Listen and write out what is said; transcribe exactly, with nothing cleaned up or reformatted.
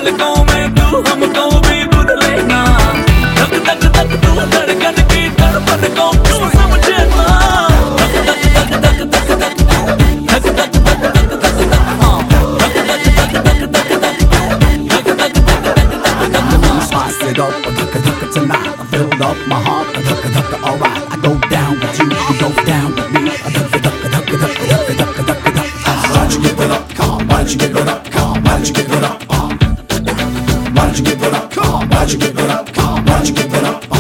पलकों में तू हमको भी बुध लेना। धक धक धक तू धड़कन की धड़पन को क्यों समझे ना। धक धक धक धक धक धक धक धक धक धक धक धक Spice it up, a duck a duck tonight. I filled up my heart, a duck a duck alright. I go down with you, you go down with me. A duck a duck a duck a duck a duck a duck a duck a duck. Why don't you give it up? Come on, why don't you give it up? Come on, why don't you give it up? Uh, why don't you give it up? Come on, why don't you give it up? Come on, why don't you give it up?